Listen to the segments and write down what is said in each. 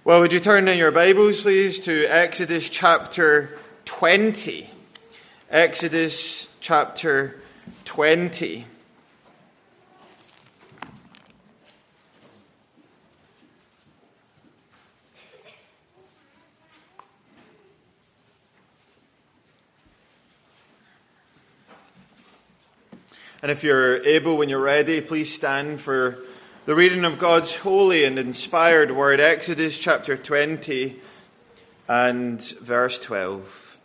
Well, would you turn in your Bibles, please, to Exodus chapter 20. Exodus chapter 20. And if you're able, when you're ready, please stand for the reading of God's holy and inspired word, Exodus chapter 20 and verse 12.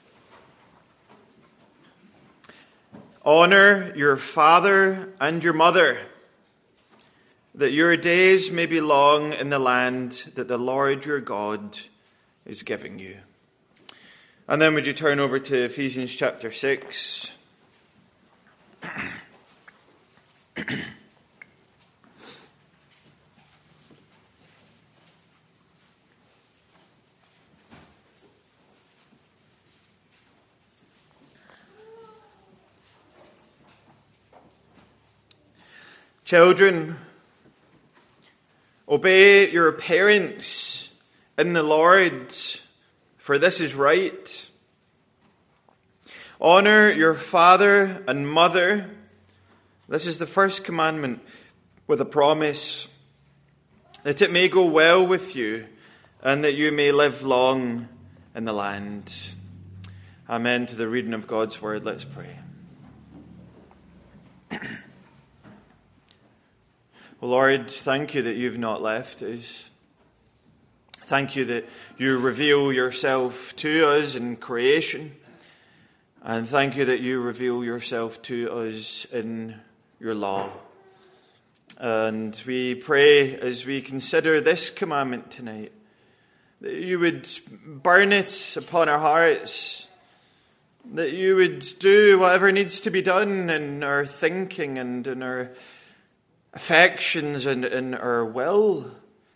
Honor your father and your mother, that your days may be long in the land that the Lord your God is giving you. And then would you turn over to Ephesians chapter 6. Children, obey your parents in the Lord, for this is right. Honor your father and mother. This is the first commandment with a promise, that it may go well with you and that you may live long in the land. Amen to the reading of God's word. Let's pray. Well, Lord, thank you that you've not left us. Thank you that you reveal yourself to us in creation. And thank you that you reveal yourself to us in your law. And we pray as we consider this commandment tonight, that you would burn it upon our hearts, that you would do whatever needs to be done in our thinking and in our affections and in our will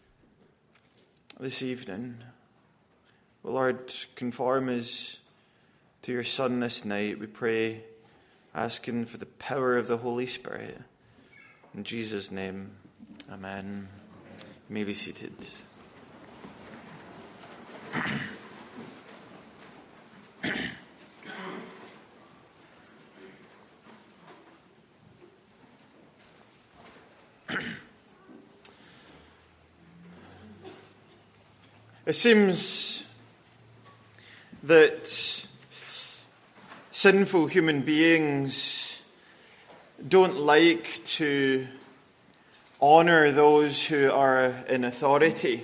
this evening. Well, Lord, conform us to your Son this night, we pray, asking for the power of the Holy Spirit. In Jesus' name, amen. You may be seated. It seems that sinful human beings don't like to honor those who are in authority.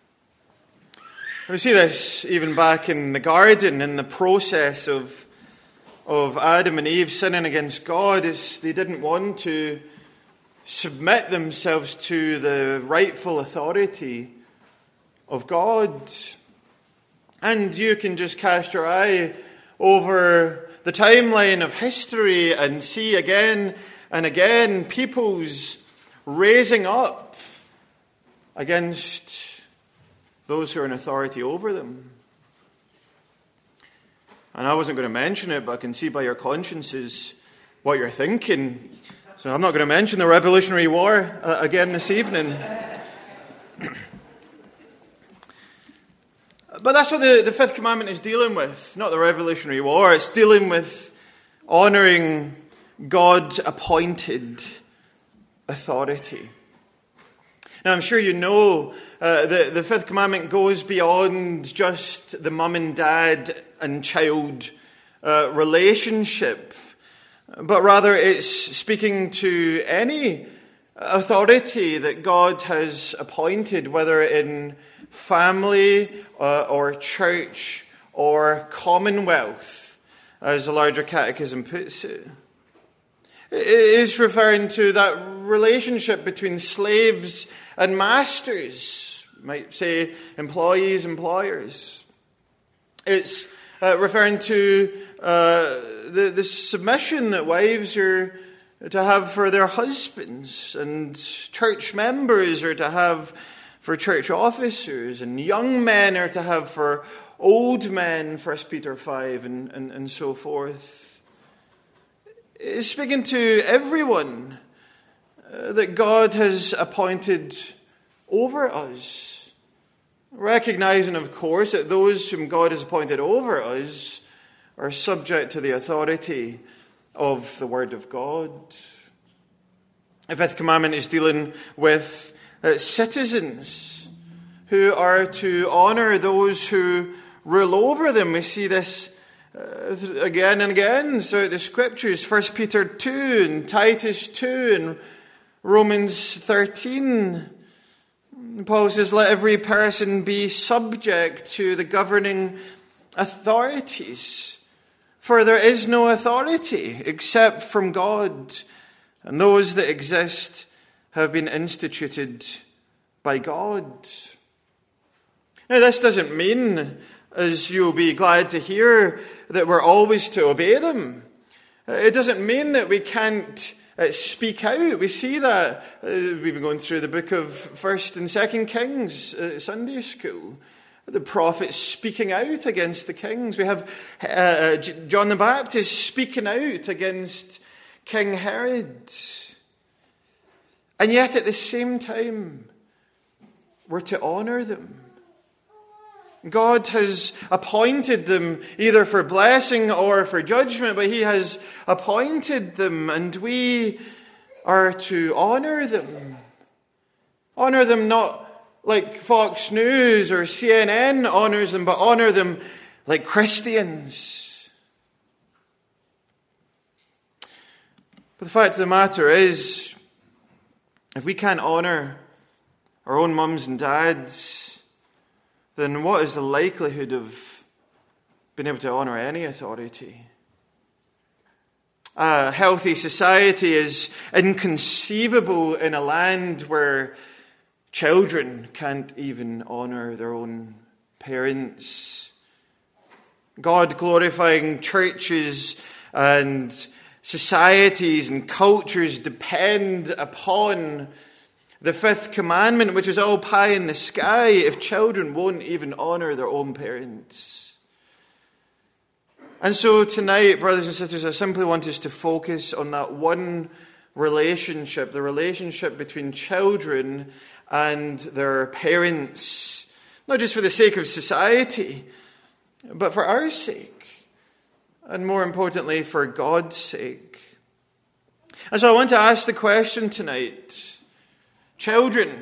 We see this even back in the garden, in the process of Adam and Eve sinning against God, as they didn't want to submit themselves to the rightful authority of God. And you can just cast your eye over the timeline of history and see again and again peoples raising up against those who are in authority over them. And I wasn't going to mention it, but I can see by your consciences what you're thinking. So I'm not going to mention the Revolutionary War again this evening. But that's what the fifth commandment is dealing with, not the Revolutionary War. It's dealing with honouring God-appointed authority. Now, I'm sure you know that the fifth commandment goes beyond just the mum and dad and child relationship, but rather it's speaking to any authority that God has appointed, whether in family or church or commonwealth, as the larger catechism puts it. It is referring to that relationship between slaves and masters, you might say employees, employers. It's referring to the submission that wives are to have for their husbands, and church members are to have for church officers, and young men are to have for old men, 1 Peter 5, and so forth. It's speaking to everyone that God has appointed over us. recognizing, of course, that those whom God has appointed over us are subject to the authority of the Word of God. The fifth commandment is dealing with citizens who are to honor those who rule over them. We see this again and again throughout the Scriptures. 1 Peter 2 and Titus 2 and Romans 13. Paul says, let every person be subject to the governing authorities, for there is no authority except from God, and those that exist have been instituted by God. Now, this doesn't mean, as you'll be glad to hear, that we're always to obey them. It doesn't mean that we can't speak out. We see that. We've been going through the book of 1st and 2nd Kings Sunday school. The prophets speaking out against the kings. We have John the Baptist speaking out against King Herod. And yet at the same time, we're to honor them. God has appointed them either for blessing or for judgment, but He has appointed them, and we are to honor them. Honor them not like Fox News or CNN honors them, but honor them like Christians. But the fact of the matter is, if we can't honor our own mums and dads, then what is the likelihood of being able to honor any authority? A healthy society is inconceivable in a land where children can't even honor their own parents. God-glorifying churches and societies and cultures depend upon the fifth commandment, which is all pie in the sky, if children won't even honor their own parents. And so tonight, brothers and sisters, I simply want us to focus on that one relationship, the relationship between children and their parents, not just for the sake of society, but for our sake, and more importantly, for God's sake. And so I want to ask the question tonight, Children,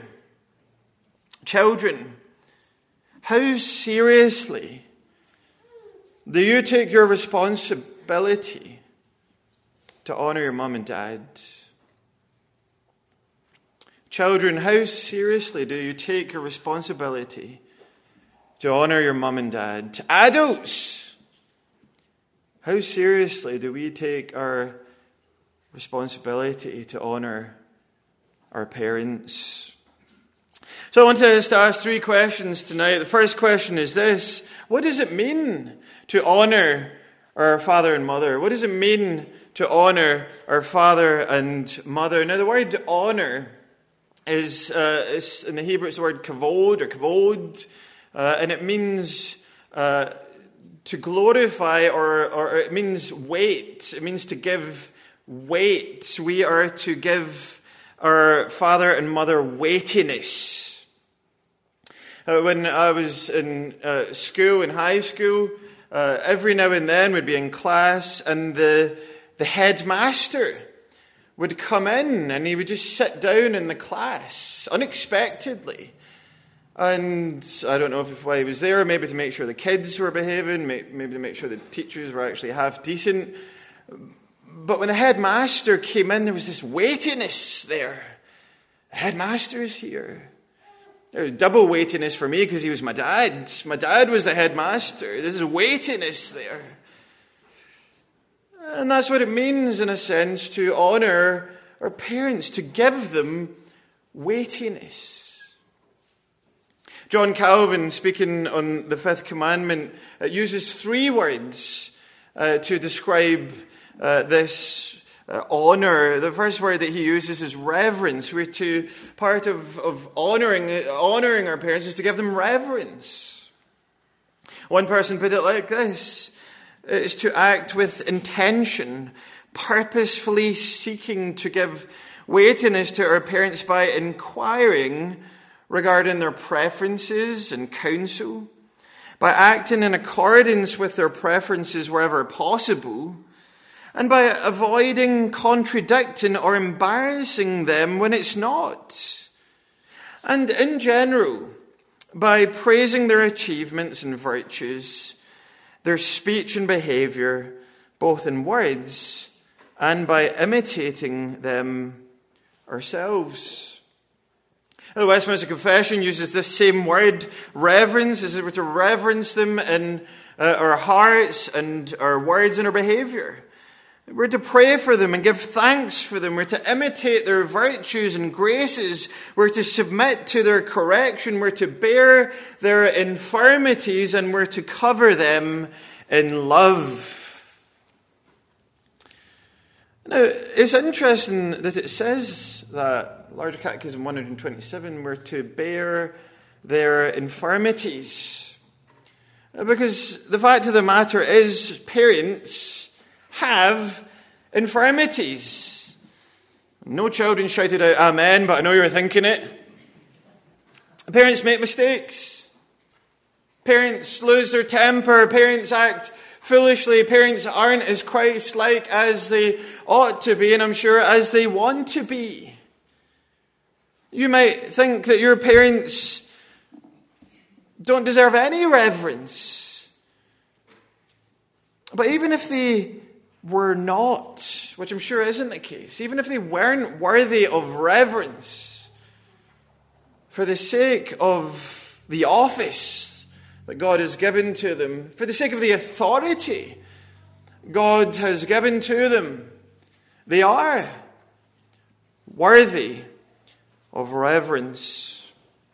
how seriously do you take your responsibility to honor your mum and dad? Children, how seriously do you take your responsibility to honor your mum and dad? Adults, how seriously do we take our responsibility to honor our parents? So I want us to ask three questions tonight. The first question is this: what does it mean to honor our father and mother? What does it mean to honor our father and mother? Now, the word honor is in the Hebrew, it's the word kavod or kavod, and it means to glorify, or it means weight. It means to give weight. We are to give our father and mother weightiness. When I was in school, in high school, every now and then we'd be in class, and the headmaster would come in, and he would just sit down in the class unexpectedly. And I don't know why he was there, maybe to make sure the kids were behaving, maybe to make sure the teachers were actually half decent. But when the headmaster came in, there was this weightiness there. The headmaster's here. There was double weightiness for me because he was my dad. My dad was the headmaster. There's a weightiness there. And that's what it means, in a sense, to honor our parents, to give them weightiness. John Calvin, speaking on the fifth commandment, uses three words to describe this honor. The first word that he uses is reverence. Part of honoring our parents is to give them reverence. One person put it like this: it's to act with intention, purposefully seeking to give weightiness to our parents by inquiring regarding their preferences and counsel, by acting in accordance with their preferences wherever possible, and by avoiding contradicting or embarrassing them when it's not. And in general, by praising their achievements and virtues, their speech and behavior, both in words and by imitating them ourselves. The Westminster Confession uses this same word, reverence, as if we're to reverence them in our hearts and our words and our behavior. We're to pray for them and give thanks for them. We're to imitate their virtues and graces. We're to submit to their correction. We're to bear their infirmities, and we're to cover them in love. Now, it's interesting that it says that, Larger Catechism 127, we're to bear their infirmities. Because the fact of the matter is, parents have infirmities. No children shouted out amen, but I know you were thinking it. Parents make mistakes. Parents lose their temper. Parents act foolishly. Parents aren't as Christ-like as they ought to be, and I'm sure as they want to be. You might think that your parents don't deserve any reverence. But even if they were not, which I'm sure isn't the case, even if they weren't worthy of reverence, for the sake of the office that God has given to them, for the sake of the authority God has given to them, they are worthy of reverence.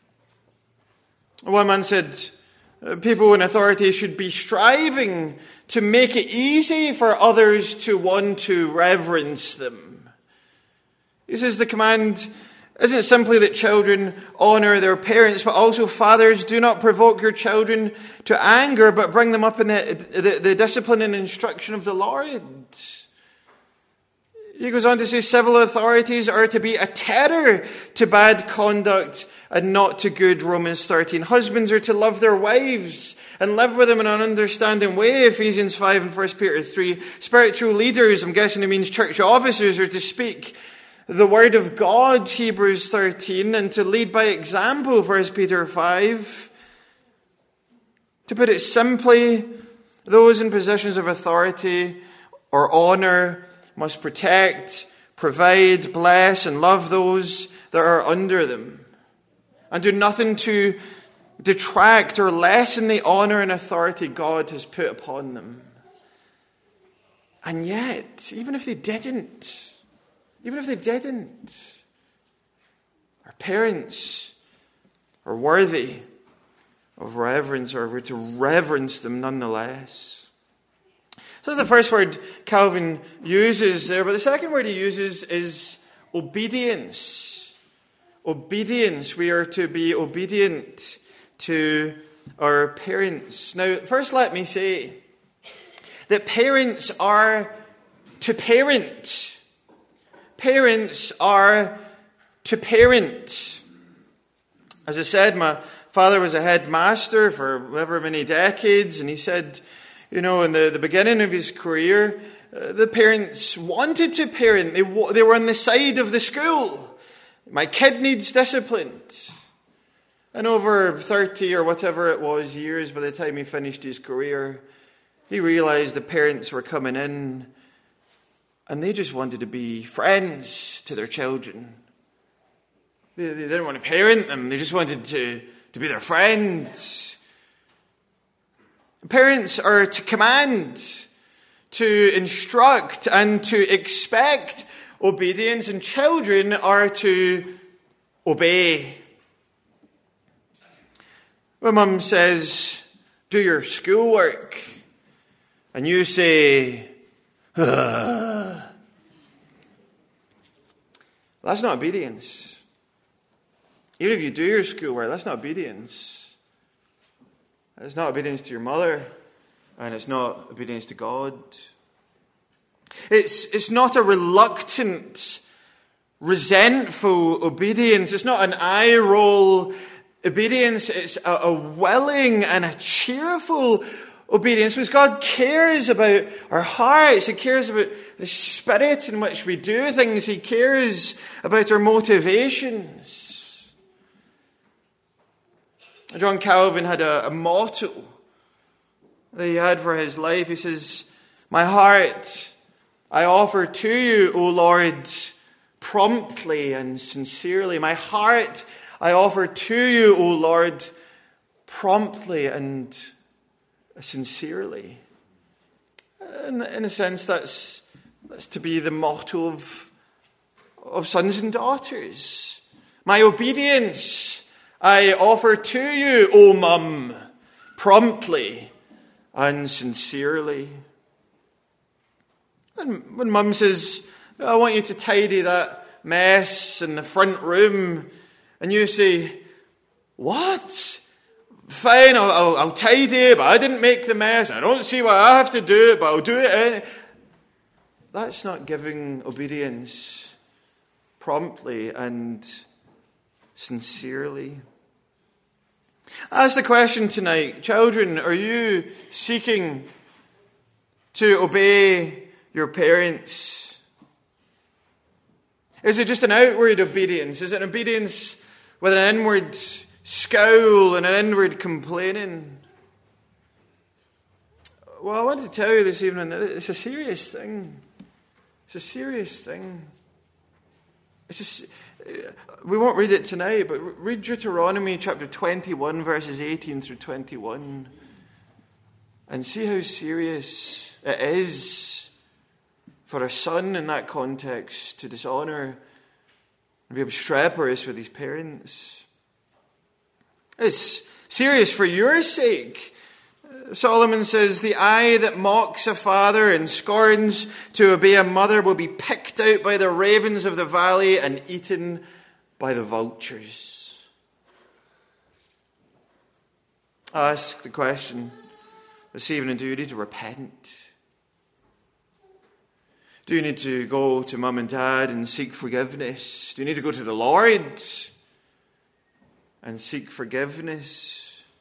One man said, people in authority should be striving to make it easy for others to want to reverence them. He says the command isn't simply that children honor their parents, but also, fathers, do not provoke your children to anger, but bring them up in the discipline and instruction of the Lord. He goes on to say civil authorities are to be a terror to bad conduct and not to good, Romans 13. Husbands are to love their wives and live with them in an understanding way, Ephesians 5 and 1 Peter 3. Spiritual leaders, I'm guessing it means church officers, are to speak the word of God, Hebrews 13, and to lead by example, 1 Peter 5. To put it simply, those in positions of authority or honor must protect, provide, bless, and love those that are under them, and do nothing to detract or lessen the honor and authority God has put upon them. And yet, even if they didn't, our parents are worthy of reverence, or we're to reverence them nonetheless. So that's the first word Calvin uses there, but the second word he uses is obedience. Obedience. We are to be obedient to our parents. Now, first let me say that parents are to parent. Parents are to parent. As I said, my father was a headmaster for however many decades, and he said, you know, in the beginning of his career, the parents wanted to parent. They were on the side of the school. My kid needs discipline. And over 30 or whatever it was years, by the time he finished his career, he realized the parents were coming in and they just wanted to be friends to their children. They didn't want to parent them. They just wanted to be their friends. Parents are to command, to instruct, and to expect obedience, and children are to obey. When Mum says, do your schoolwork, and you say, that's not obedience. Even if you do your schoolwork, that's not obedience. It's not obedience to your mother, and it's not obedience to God. It's not a reluctant resentful obedience. It's not an eye roll obedience. It's a willing and a cheerful obedience, because God cares about our hearts. He cares about the spirit in which we do things. He cares about our motivations. John Calvin had a motto that he had for his life. He says, "My heart I offer to you, O Lord, promptly and sincerely." My heart I offer to you, O Lord, promptly and sincerely. In a sense, that's to be the motto of sons and daughters. My obedience I offer to you, O Mum, promptly and sincerely. And when Mum says, "I want you to tidy that mess in the front room," and you say, "What? Fine, I'll tidy it, but I didn't make the mess. I don't see why I have to do it, but I'll do it." That's not giving obedience promptly and sincerely. I ask the question tonight, children, are you seeking to obey your parents? Is it just an outward obedience? Is it an obedience with an inward scowl and an inward complaining? Well, I want to tell you this evening that it's a serious thing. It's a serious thing. We won't read it tonight, but read Deuteronomy chapter 21, verses 18 through 21, and see how serious it is for a son in that context to dishonour and be obstreperous with his parents. It's serious for your sake. Solomon says, "The eye that mocks a father and scorns to obey a mother will be picked out by the ravens of the valley and eaten by the vultures." I ask the question this evening, do you need to repent? Do you need to go to Mum and Dad and seek forgiveness? Do you need to go to the Lord and seek forgiveness?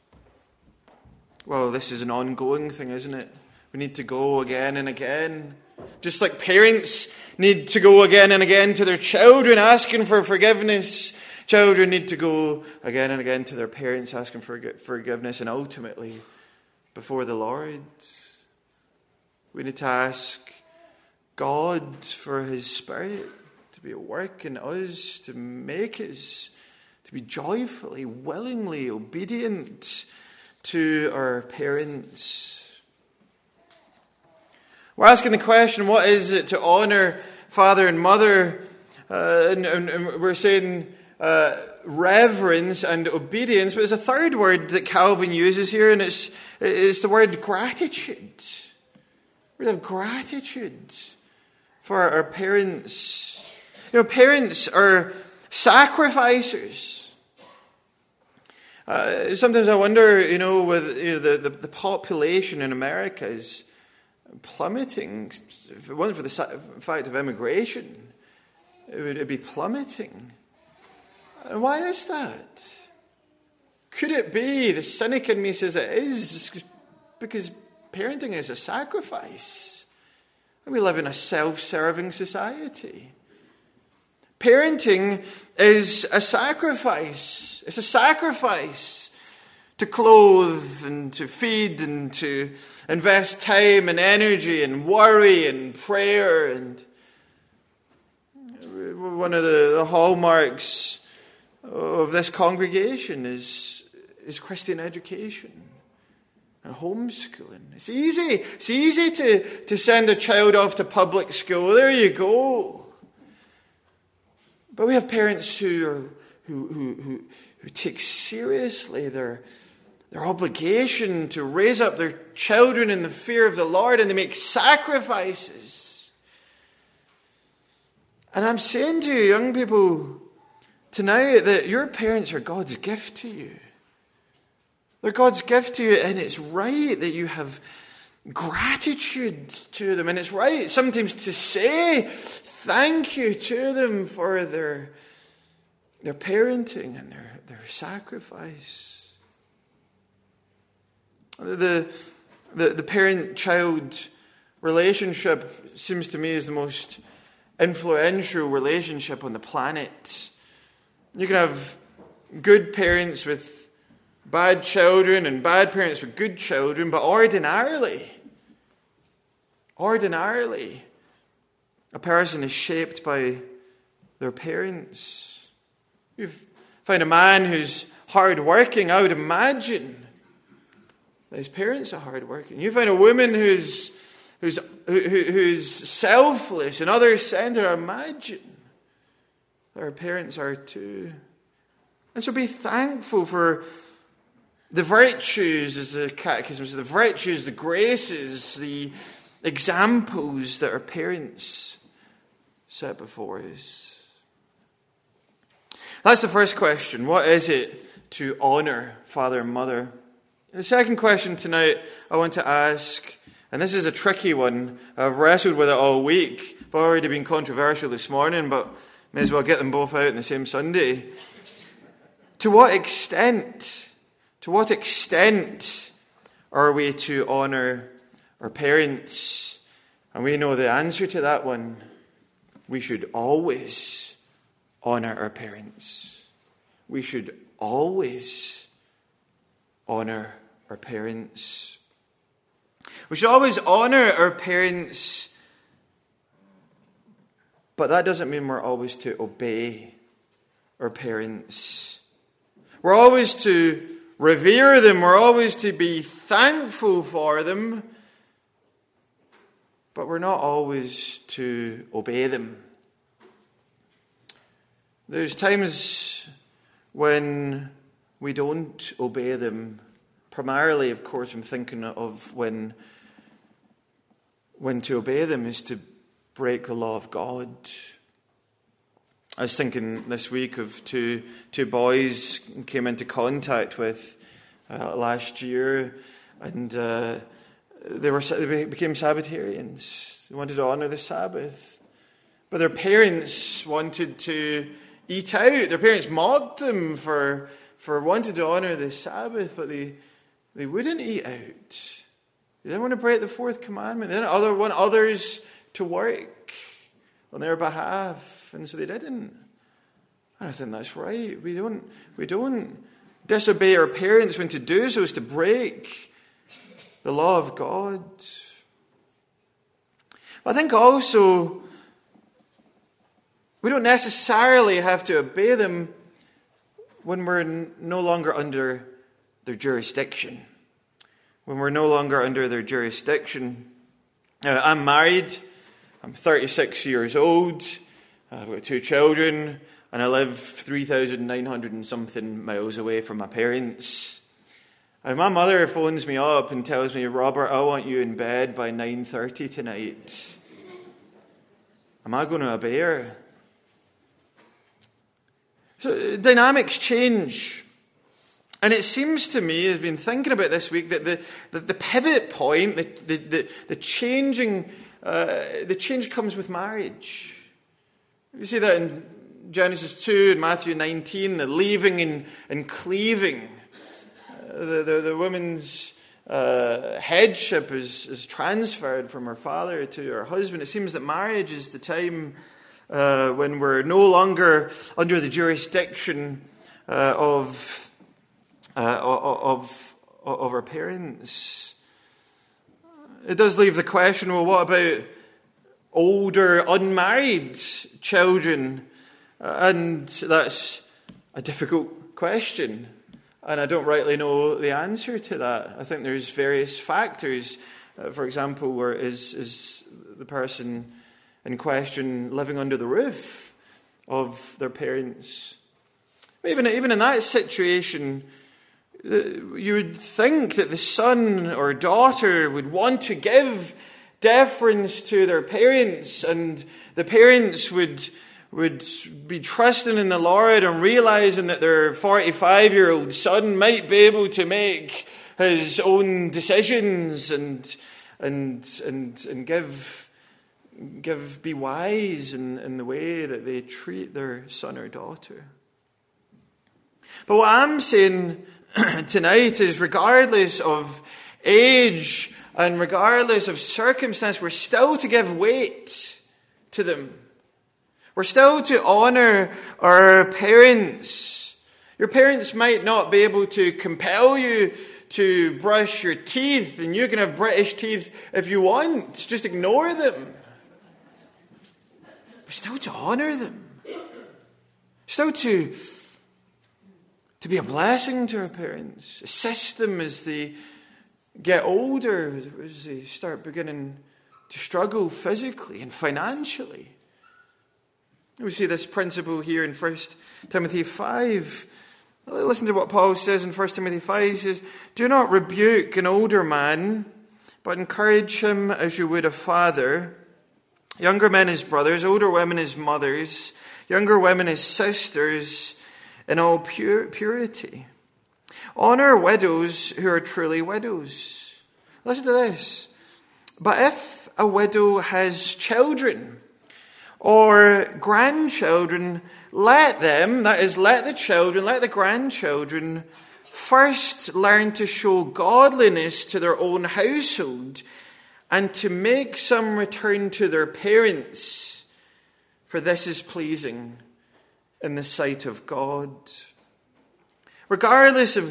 Well, this is an ongoing thing, isn't it? We need to go again and again. Just like parents need to go again and again to their children asking for forgiveness, children need to go again and again to their parents asking for forgiveness, and ultimately before the Lord. We need to ask God for His Spirit to be at work in us, to make us to be joyfully, willingly obedient to our parents. We're asking the question, what is it to honour father and mother? And we're saying reverence and obedience, but there's a third word that Calvin uses here, and it's the word gratitude. We have gratitude for our parents. You know, parents are sacrificers. Sometimes I wonder, with the population in America is plummeting. If it wasn't for the fact of immigration, it would be plummeting. And why is that? Could it be, the cynic in me says it is, because parenting is a sacrifice. And we live in a self-serving society. Parenting is a sacrifice. It's a sacrifice to clothe and to feed and to invest time and energy and worry and prayer. And one of the hallmarks of this congregation is Christian education and homeschooling. It's easy to send a child off to public school. There you go. But we have parents who take seriously their obligation to raise up their children in the fear of the Lord, and they make sacrifices. And I'm saying to you, young people, tonight, that your parents are God's gift to you. They're God's gift to you, and it's right that you have gratitude to them. And it's right sometimes to say thank you to them for their parenting and their sacrifice. The parent-child relationship seems to me is the most influential relationship on the planet. You can have good parents with bad children and bad parents with good children, but ordinarily, a person is shaped by their parents. You find a man who's hard-working, I would imagine that his parents are hard-working. You find a woman who's selfless and others-centered, I imagine that her parents are too. And so be thankful for the virtues, as the Catechism says, the virtues, the graces, the examples that our parents set before us. That's the first question. What is it to honour father and mother? And the second question tonight I want to ask, and this is a tricky one. I've wrestled with it all week. I've already been controversial this morning, but may as well get them both out on the same Sunday. To what extent are we to honour our parents? And we know the answer to that one. We should always honour our parents. We should always honour our parents. We should always honour our parents, but that doesn't mean we're always to obey our parents. We're always to revere them. We're always to be thankful for them. But we're not always to obey them. There's times when we don't obey them. Primarily, of course, I'm thinking of when to obey them is to break the law of God. I was thinking this week of two boys I came into contact with last year, and they became Sabbatarians. They wanted to honour the Sabbath, but their parents wanted to eat out. Their parents mocked them for wanting to honour the Sabbath, but they wouldn't eat out. They didn't want to break the fourth commandment. They didn't want others to work on their behalf, and so they didn't. And I think that's right. We don't disobey our parents when to do so is to break the law of God. But I think also we don't necessarily have to obey them when we're no longer under their jurisdiction. When we're no longer under their jurisdiction. I'm married. I'm 36 years old. I've got 2 children. And I live 3,900 and something miles away from my parents. And my mother phones me up and tells me, "Robert, I want you in bed by 9:30 tonight." Am I going to obey her? So dynamics change. And it seems to me, I've been thinking about this week, that the pivot point, the change comes with marriage. You see that in Genesis 2 and Matthew 19, the leaving and cleaving. The woman's headship is transferred from her father to her husband. It seems that marriage is the time when we're no longer under the jurisdiction of our parents. It does leave the question, well, what about older, unmarried children? And that's a difficult question. And I don't rightly know the answer to that. I think there's various factors. For example, where is the person in question living under the roof of their parents? Even in that situation, you would think that the son or daughter would want to give deference to their parents, and the parents would be trusting in the Lord and realizing that their 45-year-old son might be able to make his own decisions and and be wise in the way that they treat their son or daughter. But what I'm saying tonight is, regardless of age and regardless of circumstance, we're still to give weight to them. We're still to honor our parents. Your parents might not be able to compel you to brush your teeth, and you can have British teeth if you want. Just ignore them. We're still to honor them. Still to be a blessing to our parents. Assist them as they get older, as they start beginning to struggle physically and financially. We see this principle here in 1 Timothy 5. Listen to what Paul says in 1 Timothy 5. He says, "Do not rebuke an older man, but encourage him as you would a father. Younger men as brothers, older women as mothers, younger women as sisters, in all purity. Honor widows who are truly widows." Listen to this. "But if a widow has children or grandchildren, let them," that is, let the grandchildren, "first learn to show godliness to their own household and to make some return to their parents, for this is pleasing in the sight of God." Regardless of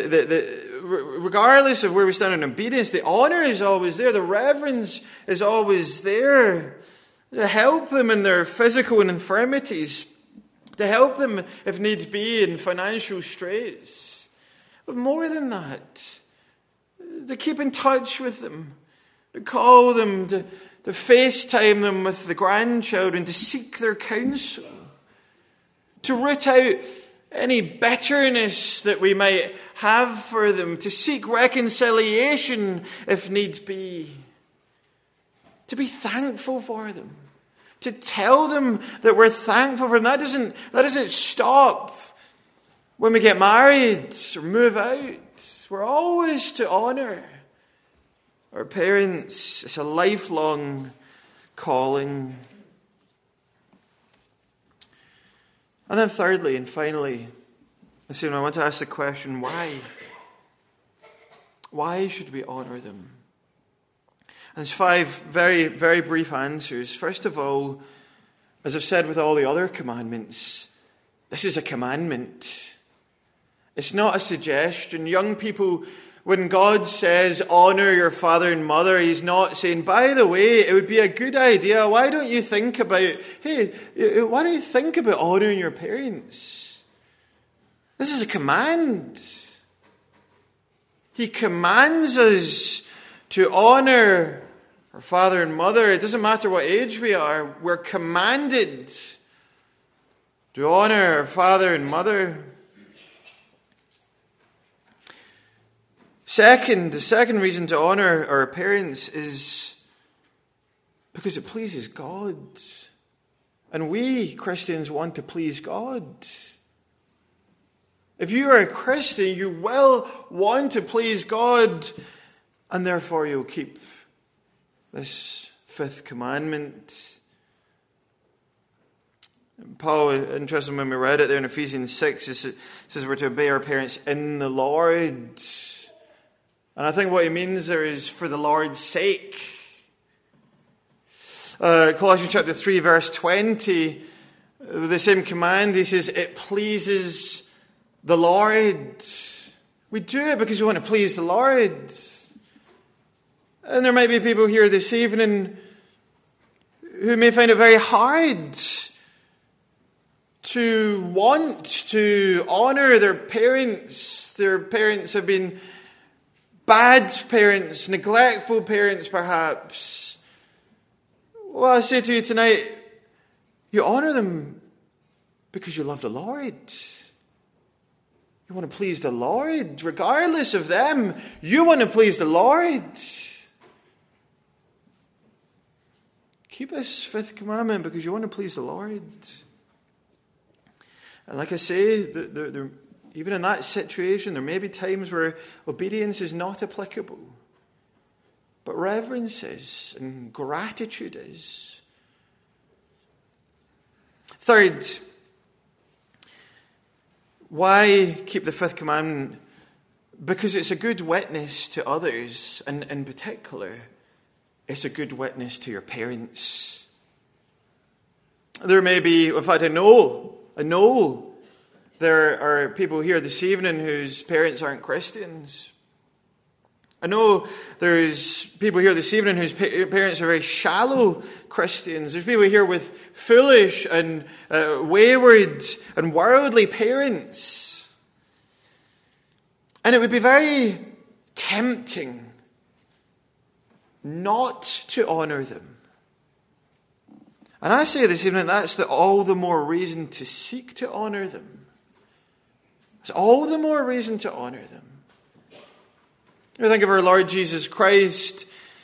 regardless of where we stand in obedience, the honor is always there. The reverence is always there to help them in their physical infirmities, to help them, if need be, in financial straits. But more than that, to keep in touch with them, to call them, to FaceTime them with the grandchildren, to seek their counsel, to root out any bitterness that we might have for them, to seek reconciliation if need be, to be thankful for them, to tell them that we're thankful for them. That doesn't stop when we get married or move out. We're always to honor our parents. It's a lifelong calling. And then thirdly and finally, I want to ask the question, why? Why should we honor them? And there's 5 very, very brief answers. First of all, as I've said with all the other commandments, this is a commandment. It's not a suggestion. Young people, when God says, honor your father and mother, He's not saying, by the way, it would be a good idea. Why don't you think about honoring your parents? This is a command. He commands us to honor our father and mother. It doesn't matter what age we are. We're commanded to honor our father and mother. The second reason to honor our parents is because it pleases God. And we, Christians, want to please God. If you are a Christian, you will want to please God, and therefore you'll keep this 5th commandment. Paul, interesting when we read it there in Ephesians 6, it says we're to obey our parents in the Lord. And I think what he means there is for the Lord's sake. Colossians chapter 3, verse 20, the same command, he says, it pleases the Lord. We do it because we want to please the Lord. And there might be people here this evening who may find it very hard to want to honor their parents. Their parents have been bad parents, neglectful parents perhaps. Well, I say to you tonight, you honor them because you love the Lord. You want to please the Lord. Regardless of them, you want to please the Lord. Keep this 5th commandment because you want to please the Lord. And like I say, even in that situation, there may be times where obedience is not applicable. but reverence is, and gratitude is. Third, why keep the fifth commandment? Because it's a good witness to others, and in particular, it's a good witness to your parents. There may be, in fact, I know there are people here this evening whose parents aren't Christians. I know there's people here this evening whose parents are very shallow Christians. There's people here with foolish and wayward and worldly parents. And it would be very tempting not to honour them. And I say this evening, that's all the more reason to seek to honour them. It's all the more reason to honour them. You think of our Lord Jesus Christ.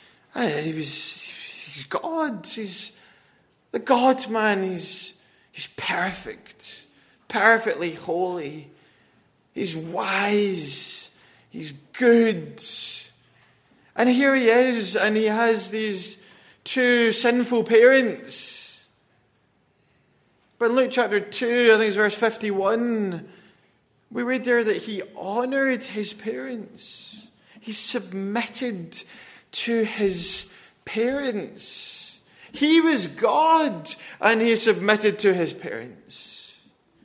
He's God. He's the God-man. He's perfect. Perfectly holy. He's wise. He's good. And here he is, and he has these two sinful parents. But in Luke chapter 2, I think it's verse 51, we read there that he honoured his parents. He submitted to his parents. He was God, and he submitted to his parents.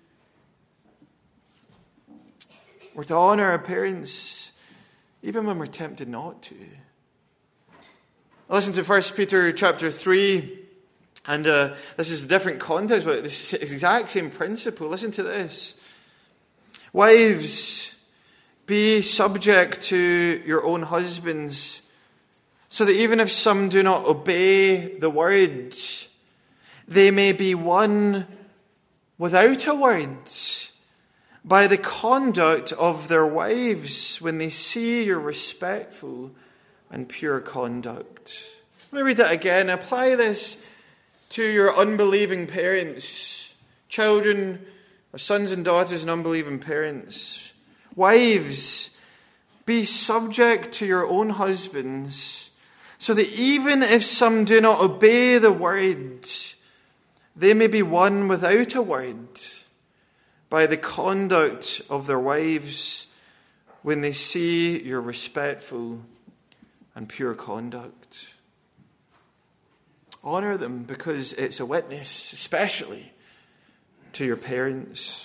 We're to honour our parents even when we're tempted not to. Listen to 1 Peter chapter 3, and this is a different context, but this is the exact same principle. Listen to this. Wives, be subject to your own husbands, so that even if some do not obey the word, they may be won without a word by the conduct of their wives when they see your respectful and pure conduct. Let me read that again. Apply this to your unbelieving parents, children, or sons and daughters and unbelieving parents. Wives, be subject to your own husbands, so that even if some do not obey the word, they may be won without a word by the conduct of their wives when they see your respectful and pure conduct. Honour them because it's a witness, especially to your parents.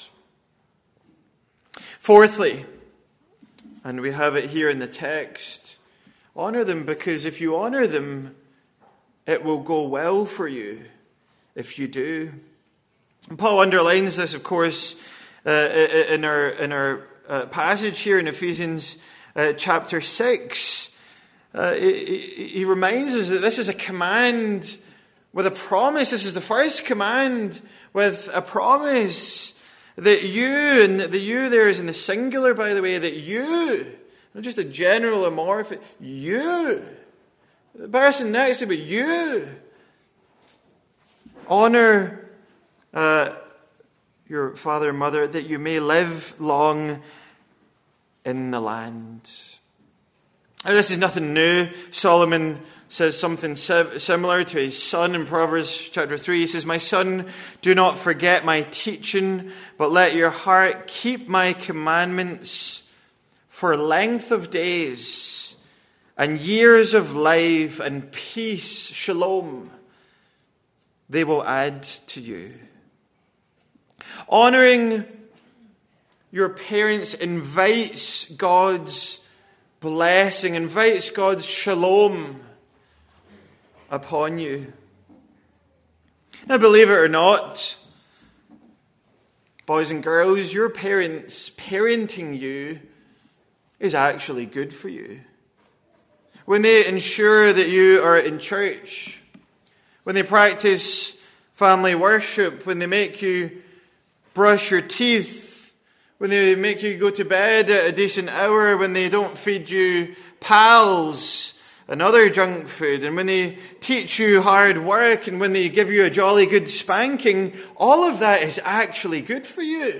Fourthly, and we have it here in the text, honour them because if you honour them, it will go well for you if you do. And Paul underlines this, of course, in our passage here in Ephesians chapter 6. He reminds us that this is a command with a promise. This is the first command with a promise that you, and the you there is in the singular, by the way, that you, not just a general amorphic, you, the person next to you, but you, honour your father and mother, that you may live long in the land. Now, this is nothing new. Solomon says something similar to his son in Proverbs chapter 3. He says, "My son, do not forget my teaching, but let your heart keep my commandments, for length of days and years of life and peace," shalom, "they will add to you." Honouring your parents invites God's blessing, invites God's shalom upon you. Now, believe it or not, boys and girls, your parents parenting you is actually good for you. When they ensure that you are in church, when they practice family worship, when they make you brush your teeth, when they make you go to bed at a decent hour, when they don't feed you pals and other junk food, and when they teach you hard work, and when they give you a jolly good spanking, all of that is actually good for you.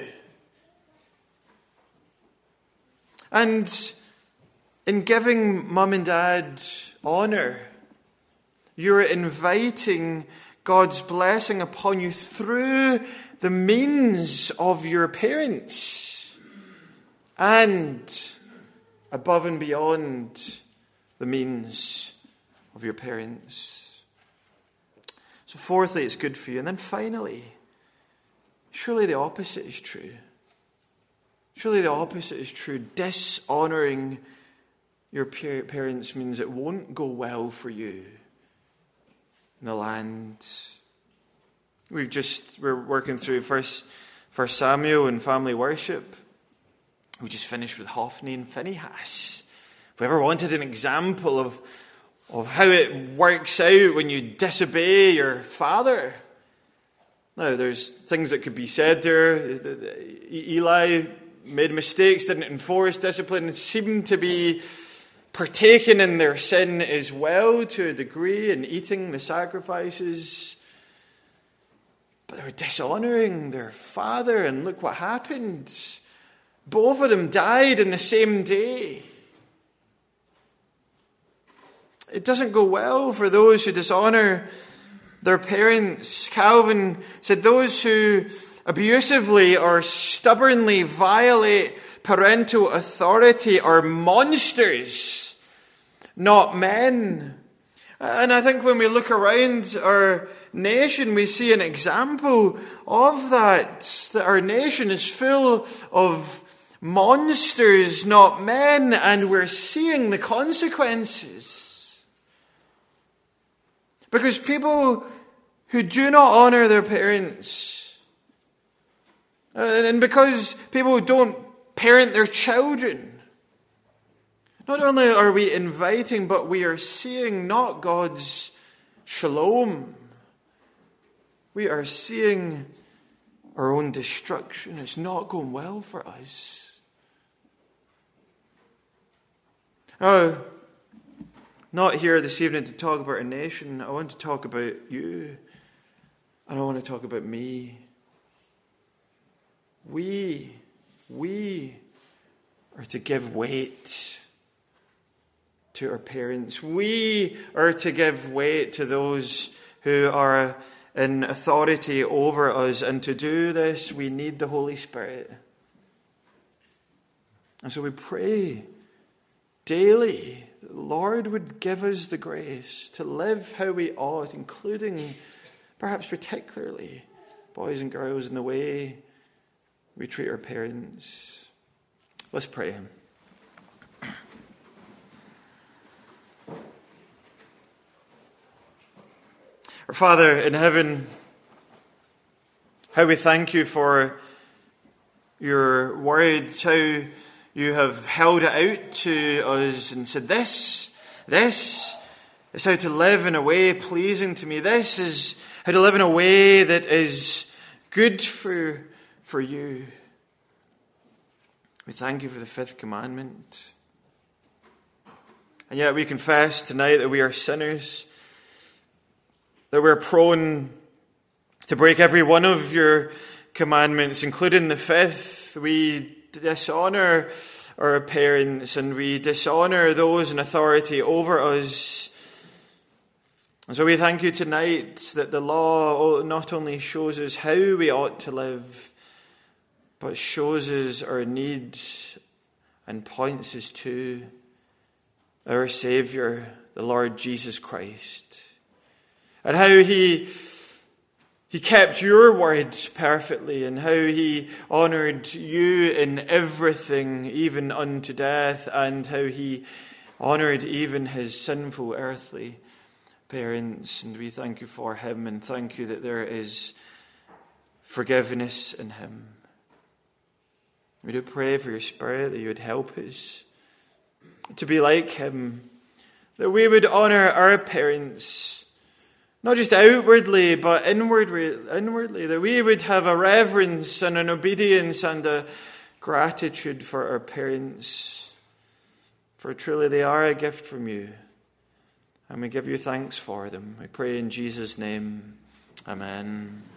And in giving mum and dad honor. You're inviting God's blessing upon you through the means of your parents and above and beyond the means of your parents. So fourthly, it's good for you. And then finally, surely the opposite is true. Surely the opposite is true. Dishonoring your parents means it won't go well for you in the land. We're working through First Samuel and family worship. We just finished with Hophni and Phinehas. If we ever wanted an example of how it works out when you disobey your father, now there's things that could be said there. Eli made mistakes, didn't enforce discipline, and seemed to be partaking in their sin as well to a degree in eating the sacrifices. But they were dishonoring their father, and look what happened. Both of them died in the same day. It doesn't go well for those who dishonor their parents. Calvin said those who abusively or stubbornly violate parental authority are monsters, not men. And I think when we look around our nation, we see an example of that our nation is full of monsters, not men, and we're seeing the consequences. Because people who do not honor their parents, and because people don't parent their children, not only are we inviting, but we are seeing not God's shalom. We are seeing our own destruction. It's not going well for us. Now, not here this evening to talk about a nation. I want to talk about you. And I want to talk about me. We are to give weight to our parents. We are to give weight to those who are in authority over us. And to do this, we need the Holy Spirit. And so we pray daily that the Lord would give us the grace to live how we ought, including, perhaps particularly, boys and girls, in the way we treat our parents. Let's pray. Our Father in heaven, how we thank you for your word, how you have held it out to us and said, this is how to live in a way pleasing to me. This is how to live in a way that is good for you. We thank you for the fifth commandment. And yet we confess tonight that we are sinners, that we're prone to break every one of your commandments, including the fifth. We dishonor our parents and we dishonor those in authority over us. And so we thank you tonight that the law not only shows us how we ought to live, but shows us our need and points us to our Saviour, the Lord Jesus Christ. And how he kept your word perfectly, and how he honoured you in everything, even unto death, and how he honoured even his sinful earthly parents. And we thank you for him, and thank you that there is forgiveness in him. We do pray for your Spirit that you would help us to be like him, that we would honour our parents, not just outwardly, but inwardly, that we would have a reverence and an obedience and a gratitude for our parents, for truly they are a gift from you, and we give you thanks for them. We pray in Jesus' name. Amen.